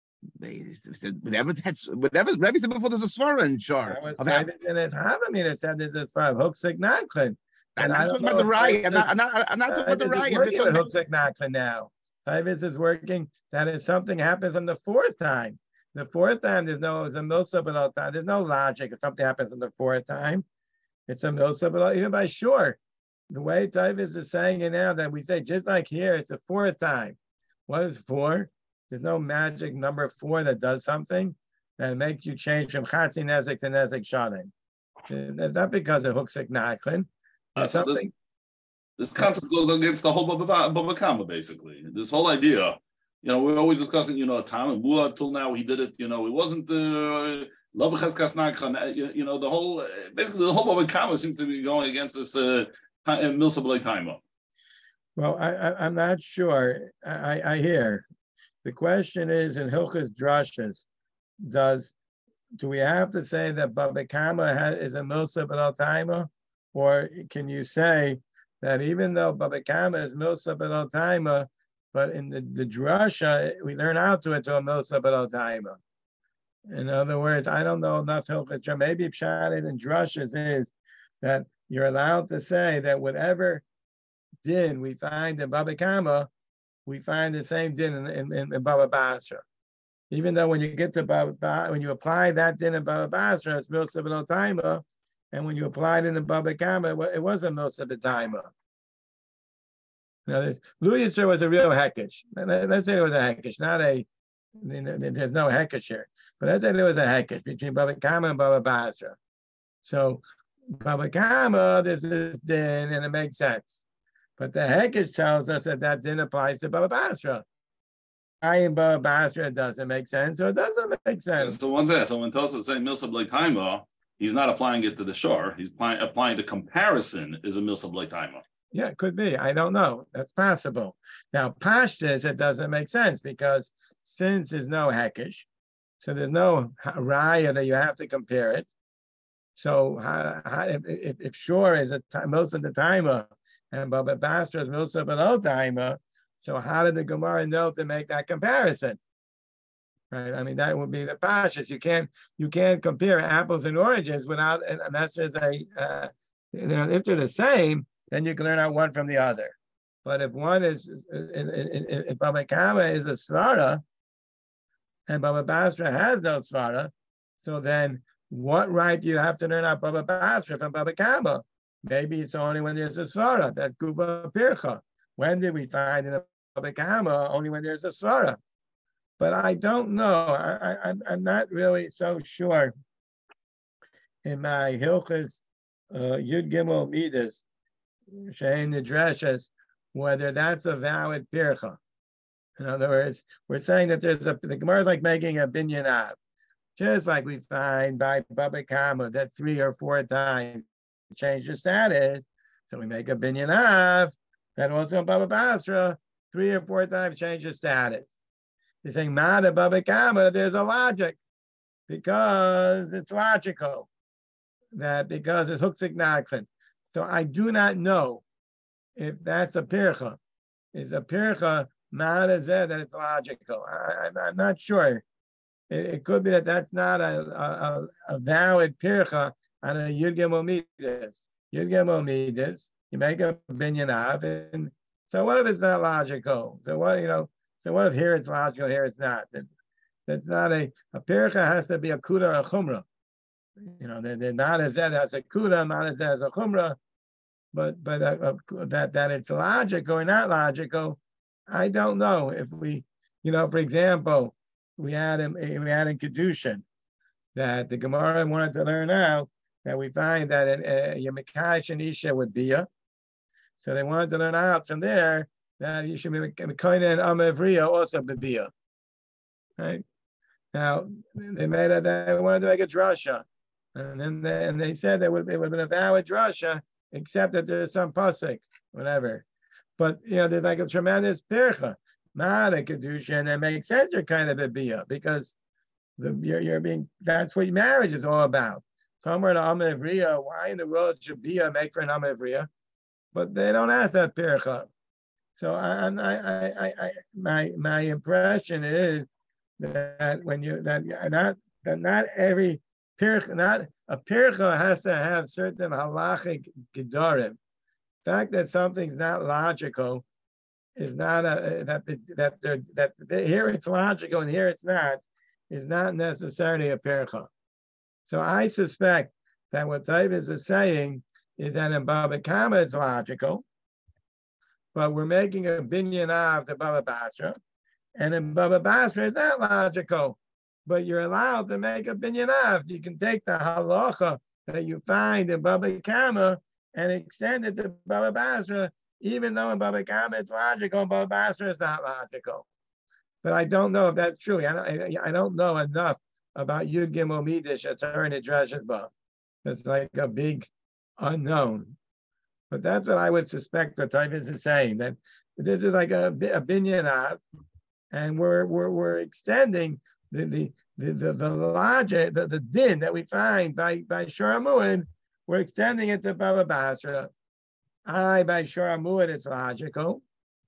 Whatever that's whatever Rebbe said before, there's a svara in Shar. I was trying in his Havamina said there's a svara. Hoksik Naklin. I'm not talking about the Raya. I'm not, I'm not, I'm not talking about the Raya. I'm working with Hoksik Naklin now. Tyvis is working. That if something happens on the fourth time, the fourth time there's no, it's a milsa but time. There's no logic. If something happens on the fourth time, it's a milsa but even by sure. The way Tyvis is saying it now, that we say just like here, it's the fourth time. What is four? There's no magic number four that does something that makes you change from Chatzi Nezek to Nezek Shadim. It's not because of Hoksik Naklin. Uh, so this, this concept goes against the whole Baba, Baba Kama, basically. This whole idea, you know, we're always discussing, you know, Tam and Bua till now he did it, you know, it wasn't the uh, you, you know, the whole, basically the whole Baba Kama seems to be going against this uh, Milsa B'lei Taima. Well, I, I, I'm not sure. I, I hear. The question is in Hilchas Drashas, does, do we have to say that Baba Kama has, is a Milsa B'lei Taima? Or can you say that even though Baba Kama is Milsa B'lei Taima, but in the, the drasha, we learn out to it to a Milsa B'lei Taima? In other words, I don't know enough Hilchas. Maybe Pshat in drashas is that you're allowed to say that whatever din we find in Baba Kama, we find the same din in, in, in, in Baba Basra. Even though when you get to Baba, when you apply that din in Baba Basra, it's Milsa B'lei Taima. And when you applied it in Baba Kama, it wasn't most of the time. You know, Lu Yitzer was a real hekesh. Let's say it was a hekesh, not a, there's no hekesh here. But let's say there was a hekesh between Baba Kama and Baba Basra. So Baba Kama, this is din, and it makes sense. But the hekesh tells us that that din applies to Baba Basra. I in Baba Basra, it doesn't make sense, so it doesn't make sense. So one's that. So when Tosa is saying Milsa B'lei Taima, he's not applying it to the shore. He's applying, applying the comparison is a Milsa B'lei Taima. Yeah, it could be. I don't know. That's possible. Now, Pashtas, it doesn't make sense because since there's no hekesh, so there's no raya that you have to compare it. So how, how, if, if, if shore is a most of the timer and Baba Basra is Milsa B'lei Taima, so how did the Gemara know to make that comparison? Right, I mean that would be the pashas. You can't you can't compare apples and oranges without, and that's just a uh, you know, if they're the same, then you can learn out one from the other. But if one is, if Baba Kama is a svara, and Baba Basra has no svara, so then what right do you have to learn out Baba Basra from Baba Kama? Maybe it's only when there's a svara. That's Guba Pircha. When did we find in a Baba Kama? Only when there's a svara. But I don't know. I, I, I'm not really so sure in my Hilchas uh, Yud Gimel Midas, Shein the Dreshas, whether that's a valid pircha. In other words, we're saying that there's a, the Gemara is like making a binyan av. Just like we find by Baba Kama that three or four times change the status. So we make a binyan av that also in Baba Basra, three or four times change the status. You're saying, Mada Baba Kama, there's a logic because it's logical that because it's Huksik Naklin. So I do not know if that's a pircha. Is a pircha Mada Zeh that it's logical? I, I'm not sure. it, it could be that that's not a a, a valid pircha on a Yud Gimel Midas. Yud Gimel Midas, you make a binyan av, and so what if it's not logical? So what, you know, so what if here it's logical, here it's not? That, that's not a, a pircha has to be a kuda or a chumrah. You know, they're, they're not as that as a kuda, not as that as a chumrah, but but uh, uh, that that it's logical or not logical, I don't know. If we, you know, for example, we had in we had in Kedushin that the Gemara wanted to learn out that we find that in Yemekash and Isha would be a. So they wanted to learn out from there that you should be Mekayna and Amavriya also be a. Right? Now they made a, they wanted to make a drasha, and then they, and they said that would it would have been a valid drasha, except that there's some pasuk, whatever. But you know, there's like a tremendous pircha, not a kedusha, and that makes sense. You're kind of a bia because the you're, you're being that's what marriage is all about. Somewhere to Amavriya, why in the world should bia make for an Amavriya? But they don't ask that pircha. So I, I, I, I, my my impression is that when you that not that not every pircha, not a pircha has to have certain halachic gedarim. The fact that something's not logical is not a that the, that they're that they, here it's logical and here it's not is not necessarily a pircha. So I suspect that what Taivas is saying is that in Baba Kama it's logical, but we're making a binyan of the Baba Basra, and in Baba Basra it's not logical, but you're allowed to make a binyan of. You can take the halacha that you find in Baba Kama and extend it to Baba Basra, even though in Baba Kama it's logical, Baba Basra is not logical. But I don't know if that's true. I don't, I don't know enough about Yud Gimel Midish Atar Nidreshes Ba. That's like a big unknown. But that's what I would suspect what Taivas is saying, that this is like a, a binyan av, and we're we're we're extending the the the the, the logic, the, the din that we find by by Shuramuin, we're extending it to Baba Basra. I by Shuramuin it's logical,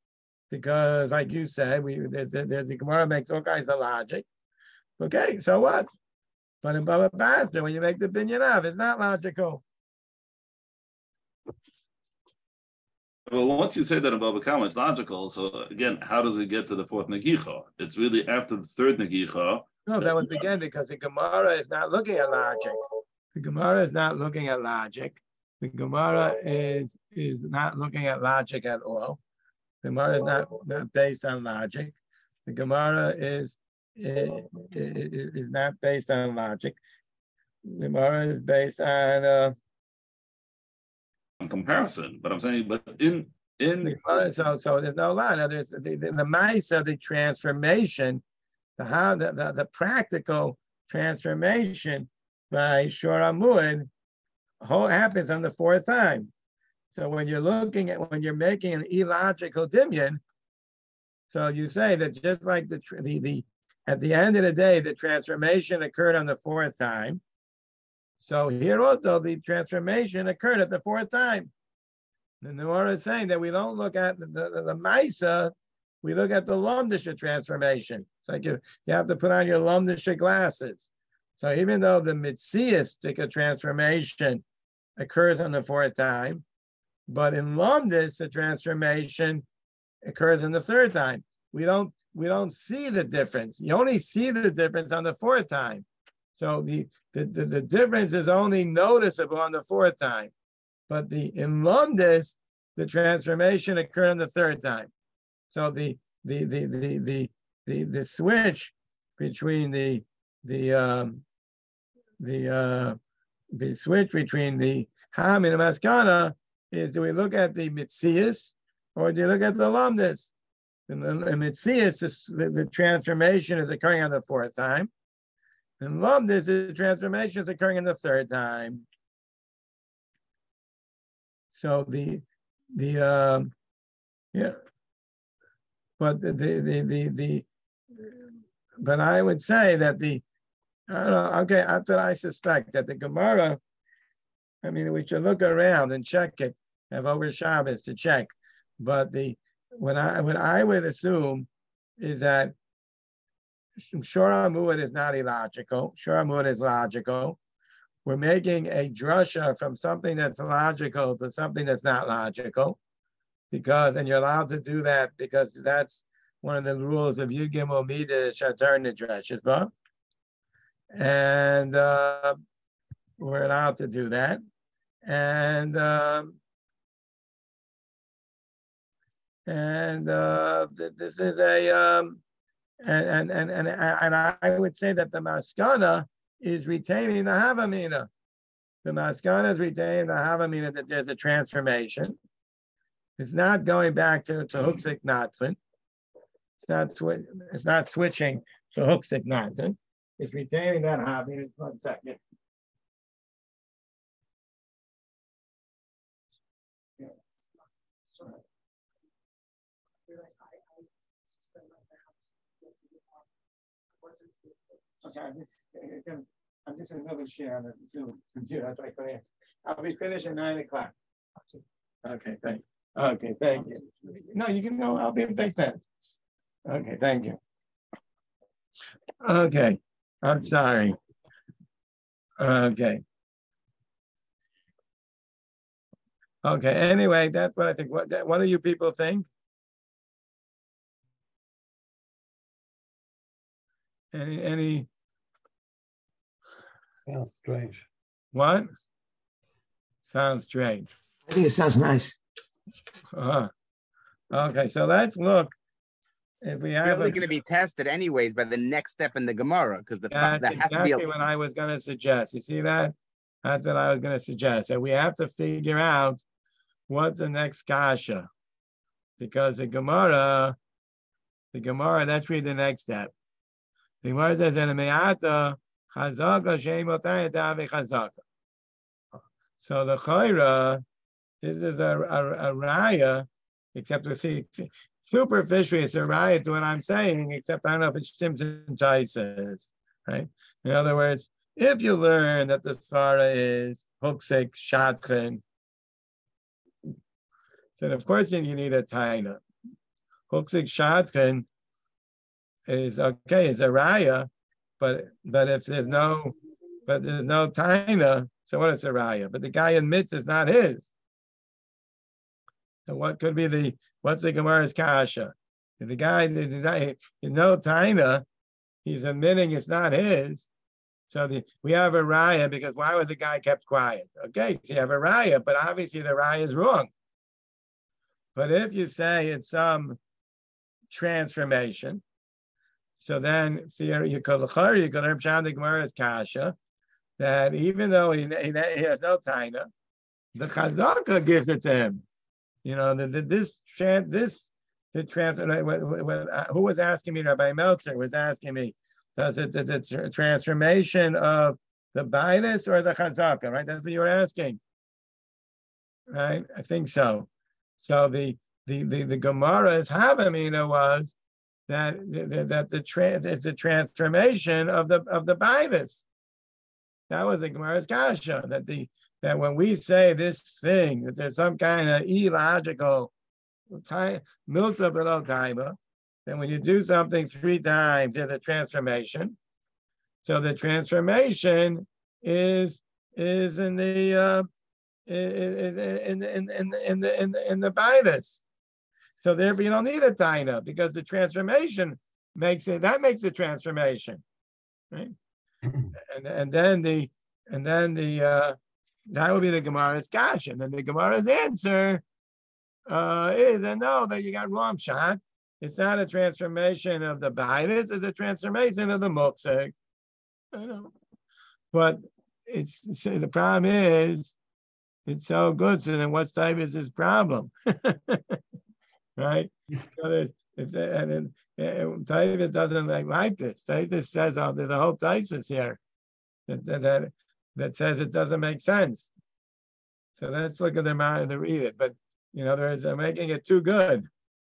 because like you said, we there's there's the Gemara makes all kinds of logic. Okay, so what? But in Baba Basra, when you make the binyan av, it's not logical. Well, once you say that in Baba Kama, it's logical. So again, how does it get to the fourth Negicha? It's really after the third Negicha. No, that would begin because the Gemara is not looking at logic. The Gemara is not looking at logic. The Gemara is is not looking at logic at all. The Gemara is not, not based on logic. The Gemara is, is, is not based on logic. The Gemara is based on uh, comparison, but I'm saying, but in in the, so so there's no lie. Now there's the the, the mice of the transformation, the how the, the the practical transformation by Shoramud whole happens on the fourth time. So when you're looking at when you're making an illogical dimion, so you say that just like the the the at the end of the day the transformation occurred on the fourth time. So here also the transformation occurred at the fourth time. And the Gemara is saying that we don't look at the, the, the Maisa, we look at the Lomdisha transformation. It's like you, you have to put on your Lomdisha glasses. So even though the Mitziastic transformation occurs on the fourth time, but in Lomdis, the transformation occurs in the third time. We don't, we don't see the difference. You only see the difference on the fourth time. So the, the, the, the difference is only noticeable on the fourth time. But the in Lomdis, the transformation occurred on the third time. So the the the the the the, the switch between the the um, the uh, the switch between the Ham and the Maskana is, do we look at the Mitzias or do you look at the Lomdis? The, the Mitzias, the, the transformation is occurring on the fourth time. And Lomdis, the transformation is occurring in the third time. So the the um, yeah, but the the the the, the but I would say that the I don't know. Okay, that's what I suspect, that the Gemara. I mean, we should look around and check it. Have over Shabbos to check, but the what I what I would assume is that Shor Amud is not illogical. Shor Amud is logical. We're making a drasha from something that's logical to something that's not logical, because, and you're allowed to do that because that's one of the rules of Yud Gimel Midah Shatar Nidrashes, but and uh, we're allowed to do that, and um, and uh, this is a um, and and and and I would say that the maskana is retaining the havamina. The maskana is retaining the havamina that there's a transformation. It's not going back to to huksik natfin. It's not swi- It's not switching to huksik natfin. It's retaining that havamina. One second. Yeah. Sorry. Okay, I'm just, I'm just another share on the Zoom computer. That's why I couldn't answer. I'll be finished at nine o'clock. Okay, thank you. Okay, thank you. No, you can know. I'll be in basement. Okay, thank you. Okay, I'm sorry. Okay. Okay. Anyway, that's what I think. What what do you people think? Any any Sounds strange. What? Sounds strange. I think it sounds nice. Uh-huh. Okay, so let's look. If we You're have only a, going to be tested anyways by the next step in the Gemara, because the that's that has exactly to be a, what I was going to suggest. You see that? That's what I was going to suggest. That we have to figure out what's the next kasha, because the Gemara, the Gemara. Let's read the next step. The Gemara says in a me'ata chazaka sheimotay tavi chazaka. So the chayra, this is a a, a raya, except we see superficially it's a raya to what I'm saying, except I don't know if it's Shimon Taises, right? In other words, if you learn that the svara is huksik shatchen, then of course you need a taina. Huksik shatchen is okay, it's a raya, but but if there's no but there's no taina, so what is a raya? But the guy admits it's not his. So what could be the what's the Gemara's kasha? If the guy there's no taina, he's admitting it's not his. So the, we have a raya because why was the guy kept quiet? Okay, so you have a raya, but obviously the raya is wrong. But if you say it's some transformation, so then you could you could learn the Gemara's kasha that even though he, he, he has no taina, the chazaka gives it to him. You know, the, the, this this the transfer. Who was asking me? Rabbi Meltzer was asking me. Does it the, the transformation of the bias or the chazaka? Right, that's what you were asking. Right, I think so. So the the the, the Gemara's havamina was that that, that the trans the transformation of the of the bias. That was the Gemara's kasha. That the that when we say this thing that there's some kind of illogical time milsa below timer. Then when you do something three times, there's a transformation. So the transformation is is in the uh, in in in in in the in the in the bias. So therefore you don't need a taina because the transformation makes it that makes the transformation, right? And and then the and then the uh, that would be the Gemara's kasha, and then the Gemara's answer uh, is and no that you got wrong shot. It's not a transformation of the bias, it's a transformation of the muksek. I know. But it's so the problem is it's so good. So then what type is his problem? Right? So it's and then Taivas doesn't like, like this. Taivas says oh, there's a whole thesis here that, that that says it doesn't make sense. So let's look at the matter to read it. But you know, there is they're making it too good.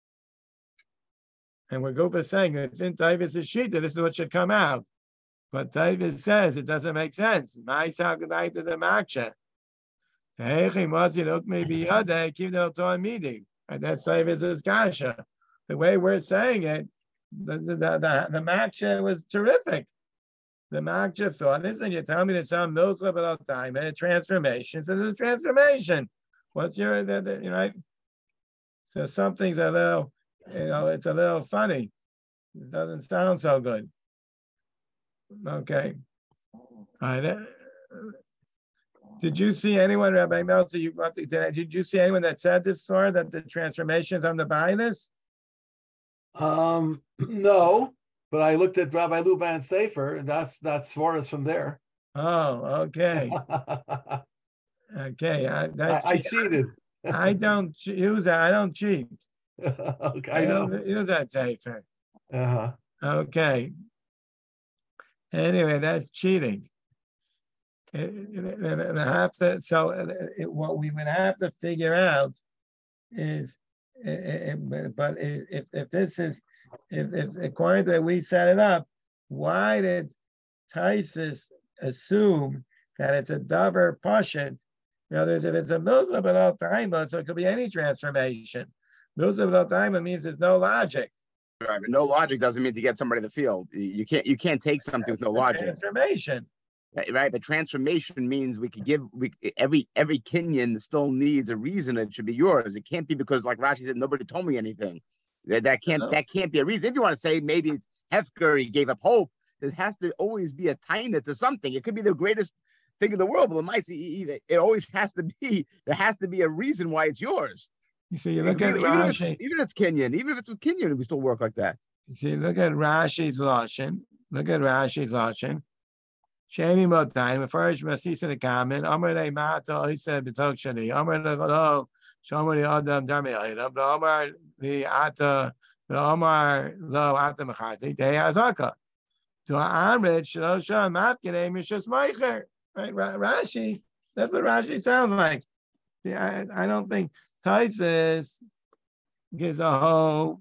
And we're Gufa saying that in Taivas is shita, this is what should come out. But Taivas says it doesn't make sense. My salgadai to the maksha. And that's Taivas' kasha. The way we're saying it, the the the, the, the match uh, was terrific. The Makja thought, listen, you're telling me there's some milzla about time, a transformation. So there's a transformation. What's your, the, the, you know, so something's a little, you know, it's a little funny. It doesn't sound so good. Okay. All right. Uh, Did you see anyone, Rabbi Meltzer, you want to, did, did you see anyone that said this story, that the transformations on the Bainis? Um, no. But I looked at Rabbi Luban Sefer, and that's that's Svaras from there. Oh, okay. Okay, I, that's I, I cheated. I don't use that. I don't cheat. Okay, I I know. don't use that Sefer. Uh-huh. Okay. Anyway, that's cheating. And I have to. So it, what we would have to figure out is, it, but if if this is. If, if according to the way we set it up, why did Taisus assume that it's a davar pashut? In other words, if it's a milzla b'lo taima, so it could be any transformation. Milzla b'lo taima means there's no logic. Right, but no logic doesn't mean to get somebody in the field. You can't you can't take something with no logic. Transformation. Right, right, but transformation means we could give we every every Kenyan still needs a reason it should be yours. It can't be because, like Rashi said, nobody told me anything. That, that can't no. that can't be a reason. If you want to say maybe it's Hefker, he gave up hope, there has to always be a taina to something. It could be the greatest thing in the world, but it might it always has to be there has to be a reason why it's yours. You see, you look at even, Rashi, even if, it's, even if it's Kenyan, even if it's with Kenyan, we still work like that. You see, look at Rashi's lashon. Look at Rashi's lashon. Shani motaim. First, Masisa the comment. Amar le mata. He said b'tok shani. Amar le lo. Shomer the adam darmi ayda. But Amar the ata. The Amar lo ata mechati. They azaka. To Amrit shlo shon mafkene mishus meicher. Right, Rashi. That's what Rashi sounds like. I, I don't think Taisus gives a whole.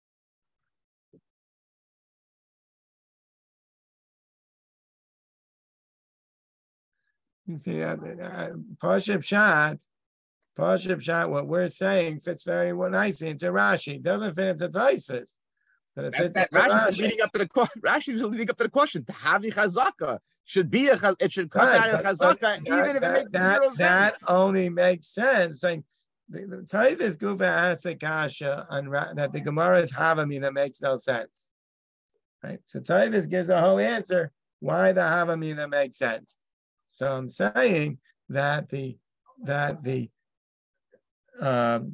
You see, uh, uh, Pashib Shat, Pashib Shat, what we're saying fits very well nicely into Rashi. It doesn't fit into Taisus. But it fits that, that, Rashi's leading up to the question. Rashi's leading up to the question. Tahavi Chazaka should be a it should come right, out of Chazaka, even if that, it makes that, zero that sense. That only makes sense. Like the, the Taisus Gufa Asakasha on that the Gemara's Havamina makes no sense. Right? So Taisus gives a whole answer why the Havamina makes sense. So I'm saying that the that the um,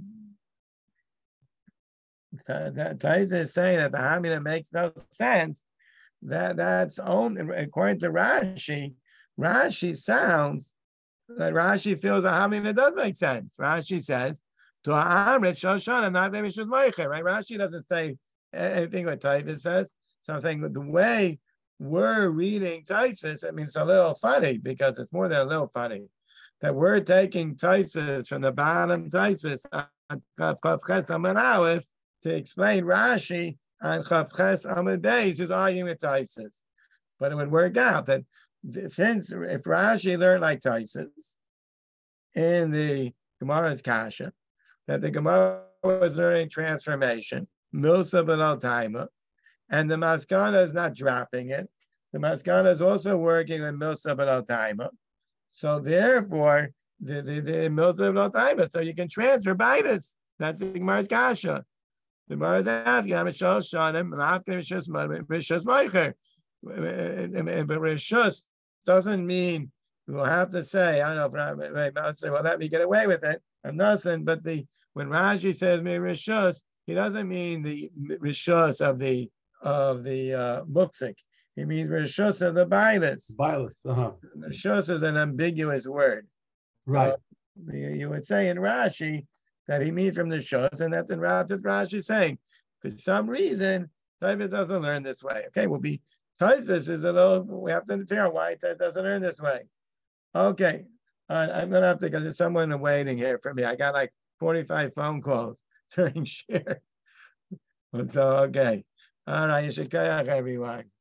that Taisus is saying that the Hamina makes no sense. That that's only according to Rashi. Rashi sounds that Rashi feels that Hamina does make sense. Rashi says to Amrit Shoshana not Mishus Meicher. Right? Rashi doesn't say anything what Taisus says. So I'm saying that the way we're reading Taisus, I mean, it's a little funny because it's more than a little funny that we're taking Taisus from the bottom Taisus on Chavches Amud Aleph to explain Rashi on Chavches Amud Beis, who's arguing with Taisus. But it would work out that since if Rashi learned like Taisus in the Gemara's Kasha, that the Gemara was learning transformation, Milsa B'lo Taima, and the Maskana is not dropping it. The Maskana is also working with Milsa B'lo Taima. So therefore, the, the, the Milsa B'lo Taima, so you can transfer Baitis. That's the Gemara's Kasha. The Gemara's asking, I'm a Shos Shanim, and after Rishus Meicher. But Rishus doesn't mean we'll have to say, I don't know if right, I'll say, well, let me get away with it. I'm nothing, but the when Rashi says me Rishus, he doesn't mean the Rishus of the of the uh, Muksik. He means Rishus of the Bailis. Bailis, uh-huh. Rishus is an ambiguous word. Right. So you, you would say in Rashi that he means from the Shus, and that's in Rashi, Rashi saying, for some reason, Taisus doesn't learn this way. Okay, we'll be, Taisus is a little, we have to figure out why Taisus doesn't learn this way. Okay, all right, I'm going to have to, because there's someone waiting here for me. I got like forty-five phone calls during share. So, okay. All right, you should kayak everyone.